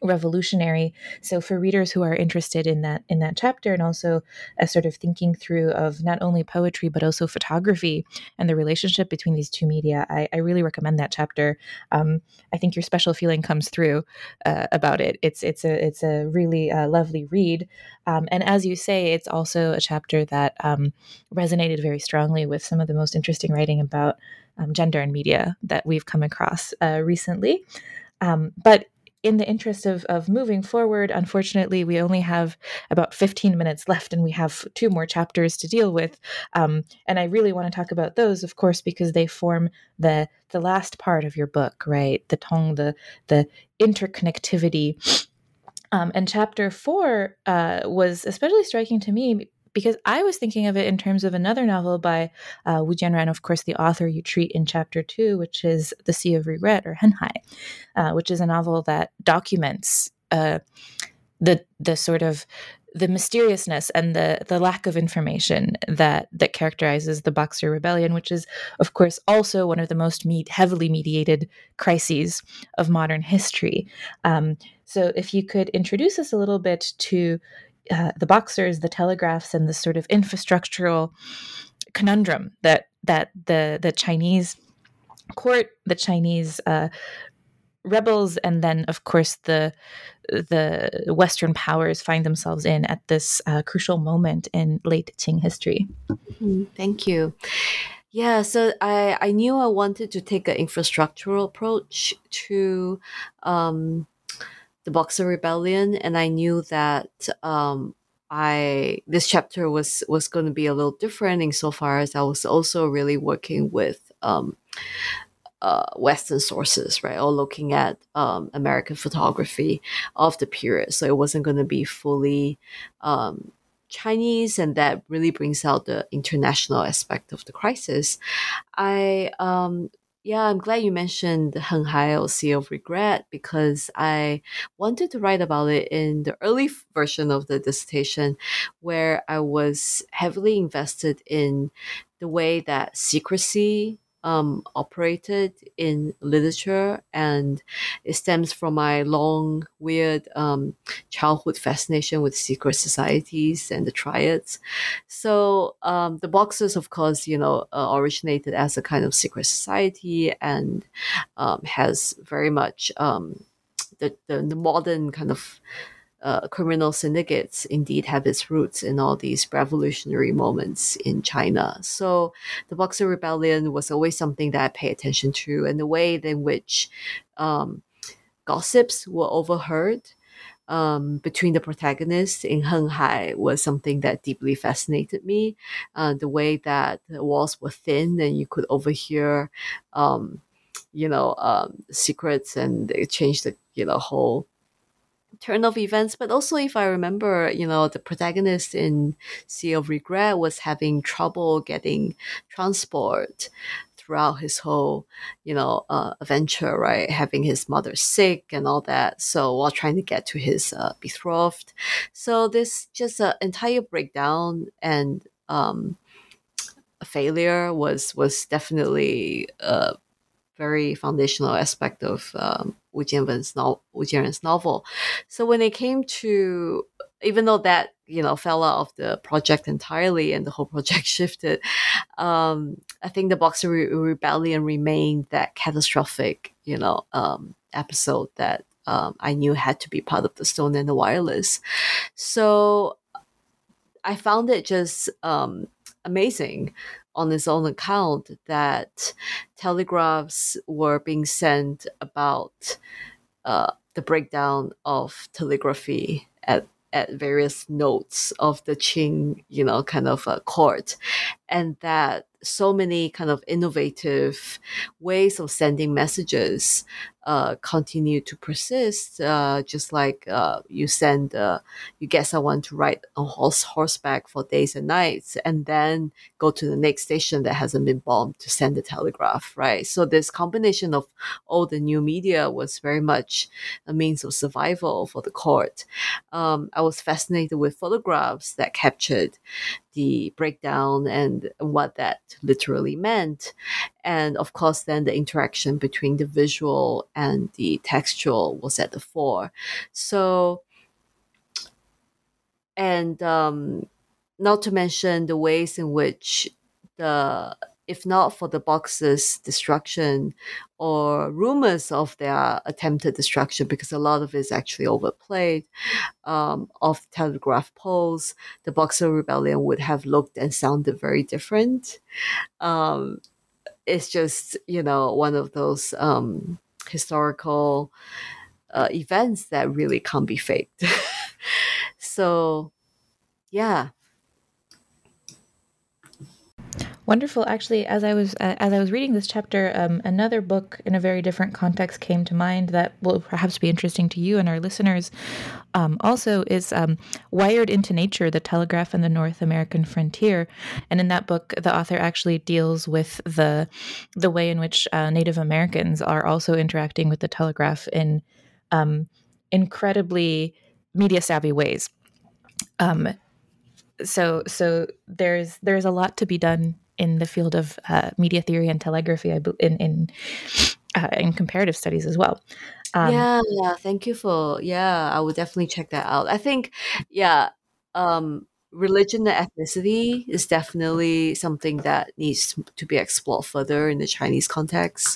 revolutionary. So for readers who are interested in that chapter, and also a sort of thinking through of not only poetry but also photography and the relationship between these two media, I really recommend that chapter. I think your special feeling comes through about it. It's a really lovely read, and as you say, it's also a chapter that resonated very strongly with some of the most interesting writing about gender and media that we've come across recently. But in the interest of moving forward, unfortunately, we only have about 15 minutes left, and we have 2 more chapters to deal with. And I really want to talk about those, of course, because they form the last part of your book, right? The tong, the interconnectivity. And chapter 4 was especially striking to me because I was thinking of it in terms of another novel by Wu Jianran, of course, the author you treat in chapter 2, which is The Sea of Regret, or Henhai, which is a novel that documents the sort of the mysteriousness and the lack of information that characterizes the Boxer Rebellion, which is, of course, also one of the most heavily mediated crises of modern history. So if you could introduce us a little bit to the Boxers, the telegraphs, and the sort of infrastructural conundrum that the Chinese court, the Chinese rebels, and then, of course, the Western powers find themselves in at this crucial moment in late Qing history. Thank you. Yeah, so I knew I wanted to take an infrastructural approach to the Boxer Rebellion, and I knew that this chapter was going to be a little different insofar as I was also really working with Western sources, right, or looking at American photography of the period. So it wasn't going to be fully Chinese, and that really brings out the international aspect of the crisis. I'm glad you mentioned Henhai, or Sea of Regret, because I wanted to write about it in the early version of the dissertation, where I was heavily invested in the way that secrecy operated in literature, and it stems from my long, weird childhood fascination with secret societies and the triads. So the Boxers, of course, originated as a kind of secret society, and has very much the modern kind of criminal syndicates indeed have its roots in all these revolutionary moments in China. So the Boxer Rebellion was always something that I pay attention to, and the way in which gossips were overheard between the protagonists in Henhai was something that deeply fascinated me. The way that the walls were thin and you could overhear secrets, and it changed the whole turn of events. But also, if I remember, the protagonist in Sea of Regret was having trouble getting transport throughout his whole, adventure, right? Having his mother sick and all that. So while trying to get to his betrothed. So this just an entire breakdown and a failure was definitely very foundational aspect of Wu Jianran's novel. So when it came to, even though that fell out of the project entirely and the whole project shifted, I think the Boxer Rebellion remained that catastrophic episode that I knew had to be part of the Stone and the Wireless. So I found it just amazing on its own account that telegraphs were being sent about the breakdown of telegraphy at various notes of the Qing, kind of court, and that so many kind of innovative ways of sending messages continue to persist. Just like you get someone to ride on horseback for days and nights, and then go to the next station that hasn't been bombed to send the telegraph, right? So this combination of all the new media was very much a means of survival for the court. I was fascinated with photographs that captured the breakdown and what that literally meant. And of course, then the interaction between the visual and the textual was at the fore. So, and not to mention the ways in which if not for the box's destruction or rumors of their attempted destruction, because a lot of it is actually overplayed, of telegraph poles, the Boxer Rebellion would have looked and sounded very different. It's just, one of those historical events that really can't be faked. So, yeah. Wonderful. Actually, as I was reading this chapter, another book in a very different context came to mind that will perhaps be interesting to you and our listeners. Also, is "Wired into Nature: The Telegraph and the North American Frontier." And in that book, the author actually deals with the way in which Native Americans are also interacting with the telegraph in incredibly media savvy ways. So there's a lot to be done in the field of media theory and telegraphy, in comparative studies as well. Yeah, thank you for, I would definitely check that out. I think, religion and ethnicity is definitely something that needs to be explored further in the Chinese context.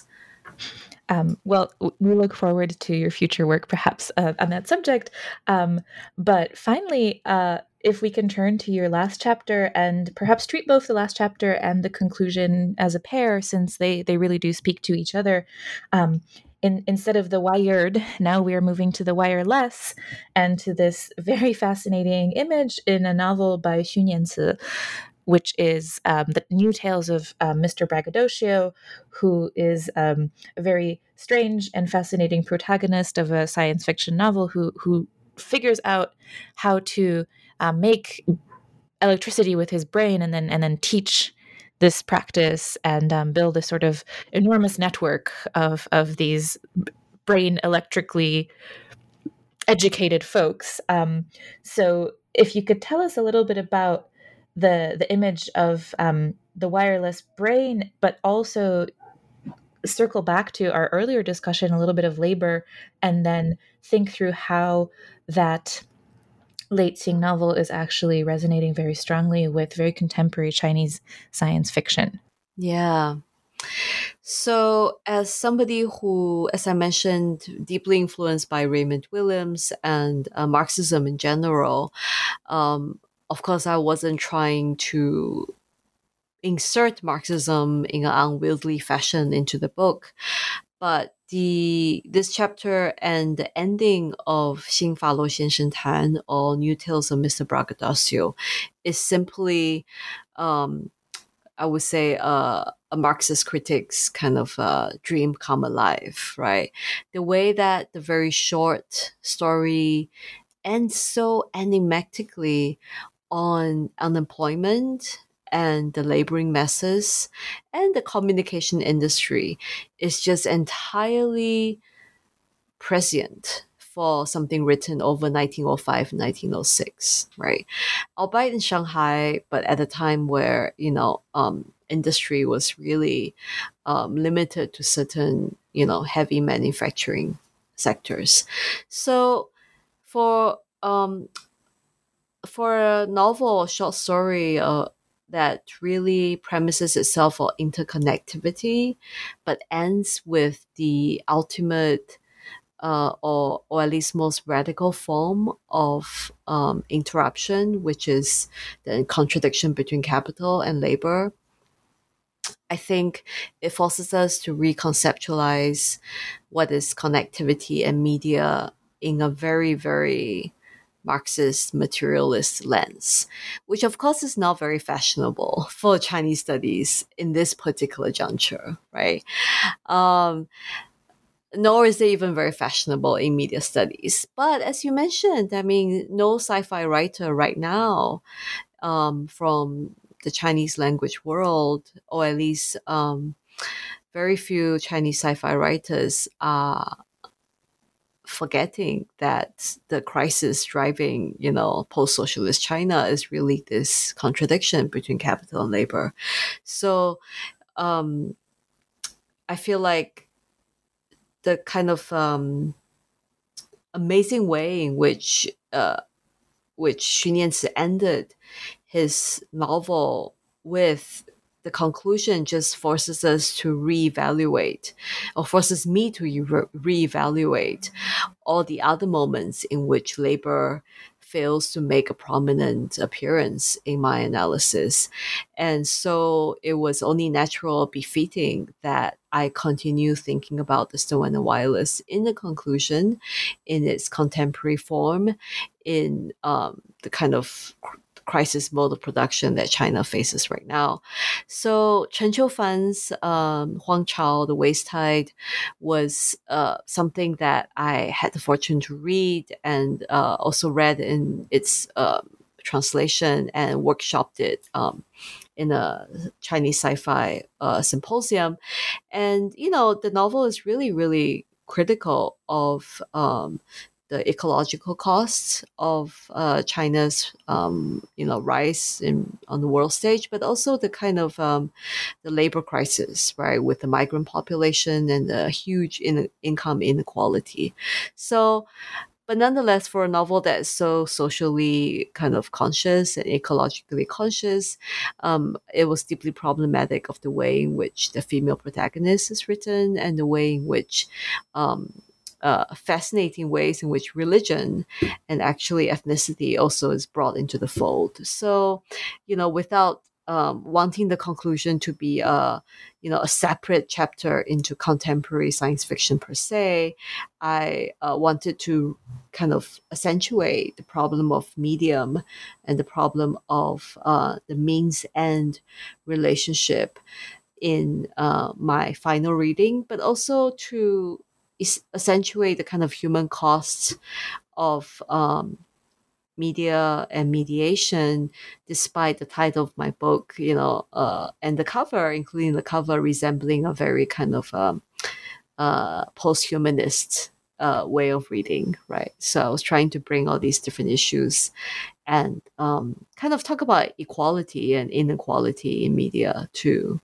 Well, we look forward to your future work, perhaps, on that subject. But finally, if we can turn to your last chapter and perhaps treat both the last chapter and the conclusion as a pair, since they really do speak to each other. Instead of the wired, now we are moving to the wireless, and to this very fascinating image in a novel by Xu Nianci, which is the new tales of Mr. Braggadocio, who is a very strange and fascinating protagonist of a science fiction novel who figures out how to make electricity with his brain and then teach this practice and build a sort of enormous network of these brain electrically educated folks. So if you could tell us a little bit about the image of the wireless brain, but also circle back to our earlier discussion, a little bit of labor, and then think through how that late Xing novel is actually resonating very strongly with very contemporary Chinese science fiction. Yeah. So, as somebody who, as I mentioned, deeply influenced by Raymond Williams and Marxism in general, of course, I wasn't trying to insert Marxism in an unwieldy fashion into the book, but this chapter and the ending of 新法罗先生谈 or New Tales of Mr. Braggadocio is simply, I would say, a Marxist critic's kind of dream come alive, right? The way that the very short story ends so enigmatically on unemployment and the laboring masses and the communication industry is just entirely prescient for something written over 1905 and 1906, right? Albeit in Shanghai, but at a time where, industry was really limited to certain, heavy manufacturing sectors. So for a novel or short story that really premises itself on interconnectivity, but ends with the ultimate or at least most radical form of interruption, which is the contradiction between capital and labor. I think it forces us to reconceptualize what is connectivity and media in a very, very Marxist materialist lens, which of course is not very fashionable for Chinese studies in this particular juncture, right? Nor is it even very fashionable in media studies. But as you mentioned, I mean, no sci-fi writer right now from the Chinese language world, or at least very few Chinese sci-fi writers are forgetting that the crisis driving, post-socialist China is really this contradiction between capital and labor. So I feel like the kind of amazing way in which Xu Nianzi ended his novel with the conclusion just forces us to reevaluate, or forces me to reevaluate all the other moments in which labor fails to make a prominent appearance in my analysis. And so it was only natural, befitting that I continue thinking about the Stone and Wireless in the conclusion, in its contemporary form, in the kind of crisis mode of production that China faces right now. So Chen Qiufan's Huang Chao, The Waste Tide, was something that I had the fortune to read, and also read in its translation and workshopped it in a Chinese sci-fi symposium. And, the novel is really, really critical of the ecological costs of China's, rise on the world stage, but also the kind of the labor crisis, right, with the migrant population and the huge income inequality. So, but nonetheless, for a novel that is so socially kind of conscious and ecologically conscious, it was deeply problematic of the way in which the female protagonist is written, and the way in which fascinating ways in which religion and actually ethnicity also is brought into the fold. So, without wanting the conclusion to be a separate chapter into contemporary science fiction per se, I wanted to kind of accentuate the problem of medium and the problem of the means-end relationship in my final reading, but also to accentuate the kind of human costs of media and mediation, despite the title of my book, and the cover, including the cover resembling a very kind of post-humanist way of reading, right? So I was trying to bring all these different issues and kind of talk about equality and inequality in media too.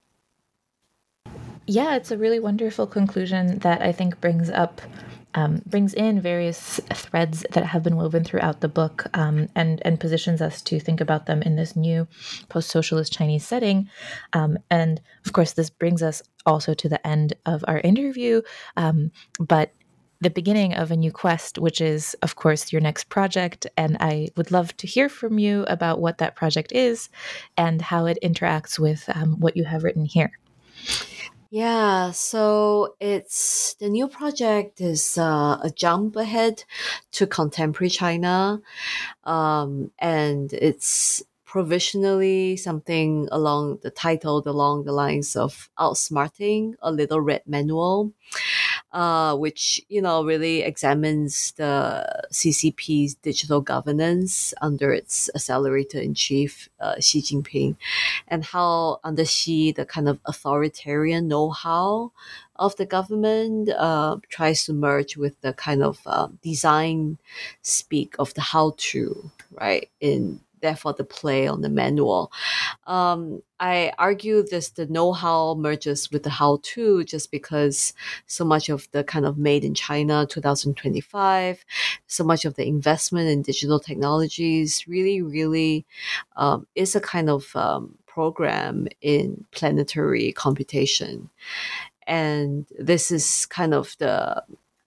Yeah, it's a really wonderful conclusion that I think brings in various threads that have been woven throughout the book, and positions us to think about them in this new post-socialist Chinese setting. And of course, this brings us also to the end of our interview, but the beginning of a new quest, which is, of course, your next project. And I would love to hear from you about what that project is and how it interacts with what you have written here. Yeah, so it's the new project is a jump ahead to contemporary China, and it's provisionally something along the lines of Outsmarting a Little Red Manual, which really examines the CCP's digital governance under its accelerator-in-chief Xi Jinping, and how under Xi the kind of authoritarian know-how of the government tries to merge with the kind of design speak of the how-to, right, in therefore the play on the manual. I argue the know-how merges with the how-to just because so much of the kind of made in China 2025, so much of the investment in digital technologies really, really is a kind of program in planetary computation. And this is kind of the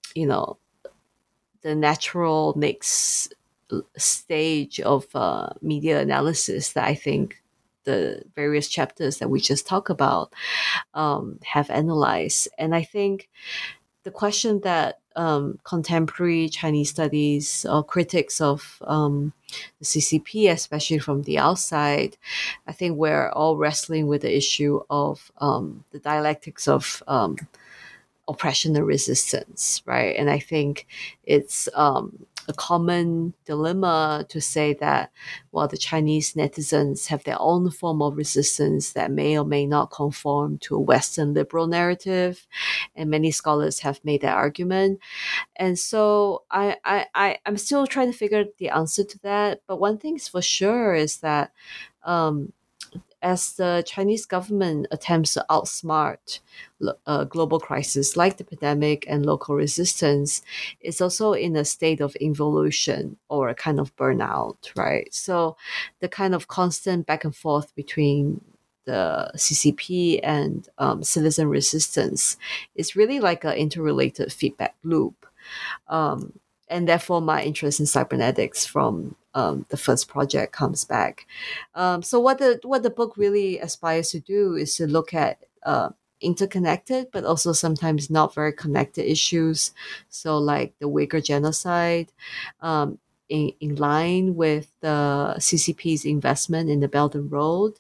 natural next stage of media analysis that I think the various chapters that we just talked about have analyzed. And I think the question that contemporary Chinese studies or critics of the CCP, especially from the outside, I think we're all wrestling with the issue of the dialectics of oppression and resistance, right? And I think it's a common dilemma to say that, well, the Chinese netizens have their own form of resistance that may or may not conform to a Western liberal narrative. And many scholars have made that argument. And so I'm still trying to figure the answer to that. But one thing is for sure is that um, as the Chinese government attempts to outsmart global crisis like the pandemic and local resistance, it's also in a state of involution or a kind of burnout, right? So the kind of constant back and forth between the CCP and citizen resistance is really like an interrelated feedback loop. And therefore, my interest in cybernetics from the first project comes back. So what the book really aspires to do is to look at interconnected, but also sometimes not very connected issues. So like the Uyghur genocide, in line with the CCP's investment in the Belt and Road.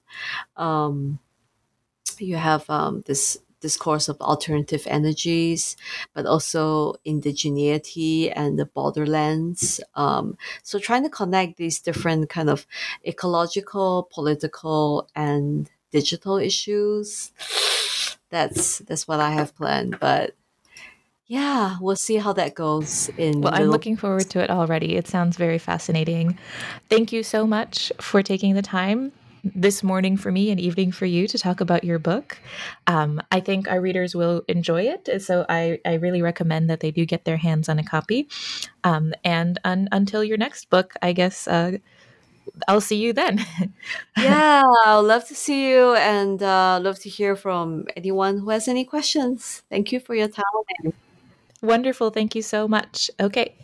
You have this discourse of alternative energies, but also indigeneity and the borderlands. So trying to connect these different kind of ecological, political, and digital issues. That's what I have planned. But yeah, we'll see how that goes in Well, I'm looking forward to it already. It sounds very fascinating. Thank you so much for taking the time this morning for me and evening for you to talk about your book. I think our readers will enjoy it. So I really recommend that they do get their hands on a copy. And until your next book, I guess I'll see you then. Yeah, I'd love to see you and love to hear from anyone who has any questions. Thank you for your time. Wonderful. Thank you so much. Okay.